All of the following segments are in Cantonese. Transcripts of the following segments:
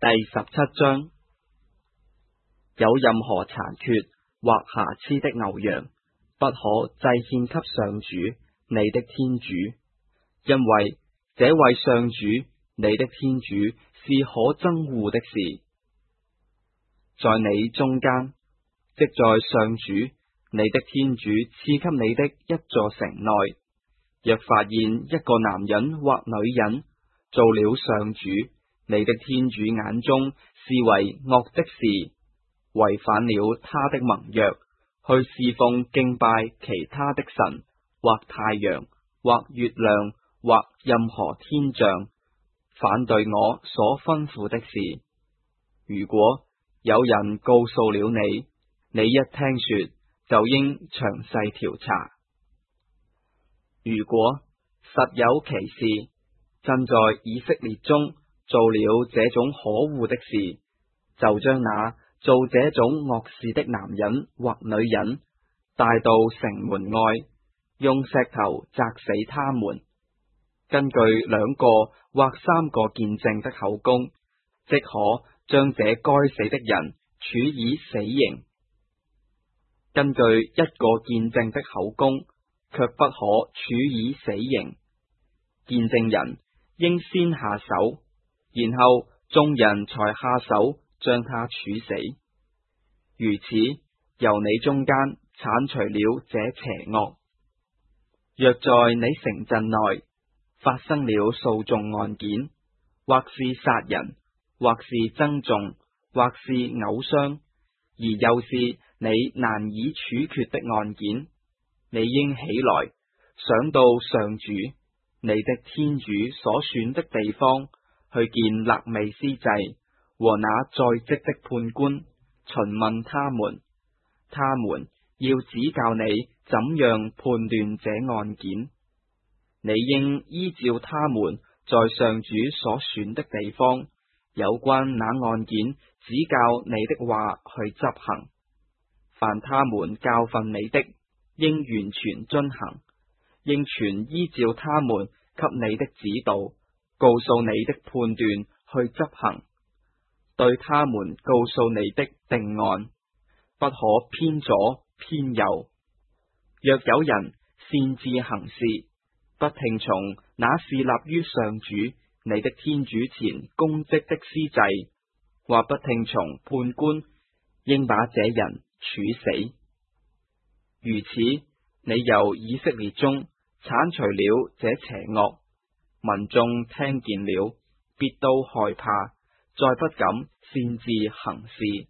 第17章，有任何殘缺或瑕疵的牛羊，不可祭獻給上主你的天主，因為這位上主你的天主是可憎惡的事。在你中間，即在上主你的天主賜給你的一座城內，若發現一個男人或女人做了上主你的天主眼中視為惡的事，違反了他的盟約，去侍奉敬拜其他的神，或太陽，或月亮，或任何天象，反對我所吩咐的事。如果有人告訴了你，你一聽說，就應詳細調查。如果實有其事，真在以色列中做了這種可惡的事，就將那做這種惡事的男人或女人帶到城門外，用石頭砸死他們。根據2個或3個見證的口供，即可將這該死的人處以死刑。根據1個見證的口供，卻不可處以死刑。見證人應先下手，然後眾人才下手將他處死。如此，由你中間剷除了這邪惡。若在你城鎮內發生了訴訟案件，或是殺人，或是爭訟，或是毆傷，而又是你難以處決的案件，你應起來，上到上主你的天主所選的地方，去見肋未司祭和那在職的判官，詢問他們，他們要指教你怎樣判斷這案件。你應依照他們在上主所選的地方有關那案件指教你的話去執行。凡他們教訓你的，應完全遵行，應全依照他們給你的指導，告訴你的判斷去執行。對他們告訴你的定案，不可偏左偏右。若有人擅自行事，不聽從那侍立於上主你的天主前公職的司祭，或不聽從判官，應把這人處死。如此，你由以色列中剷除了這邪惡，民眾聽見了，必都害怕，再不敢擅自行事。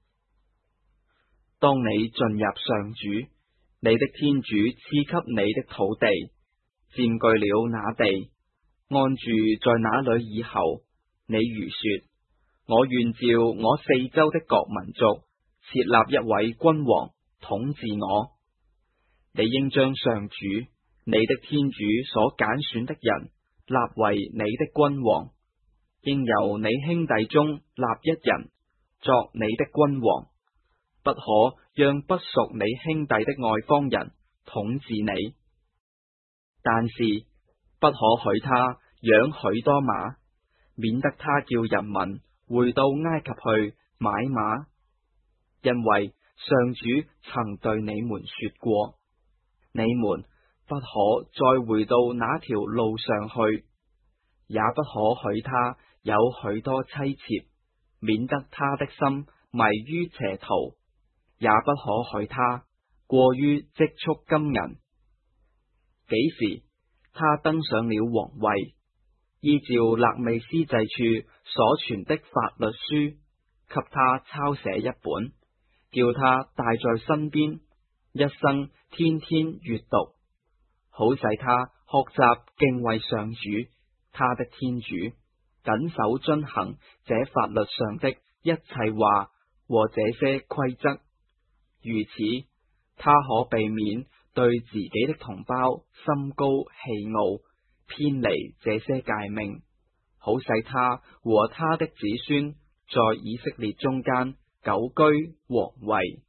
當你進入上主你的天主賜給你的土地，佔據了那地，安住在那裏以後，你如說：我願照我四周的各民族設立一位君王統治我。你應將上主你的天主所揀選的人立為你的君王，應由你兄弟中立一人作你的君王，不可讓不屬你兄弟的外邦人統治你。但是不可許他養許多馬，免得他叫人民回到埃及去買馬，因為上主曾對你們說過，你們不可再回到那條路上去，也不可許他有許多妻妾，免得他的心迷於邪途，也不可許他過於積蓄金銀。幾時他登上了皇位，依照肋未司祭處所傳的法律書，給他抄寫一本，叫他帶在身邊，一生天天閱讀，好使他學習敬畏上主他的天主，謹守遵行這法律上的一切話和這些規則。如此，他可避免對自己的同胞心高氣傲，偏離這些誡命，好使他和他的子孫在以色列中間久居皇位。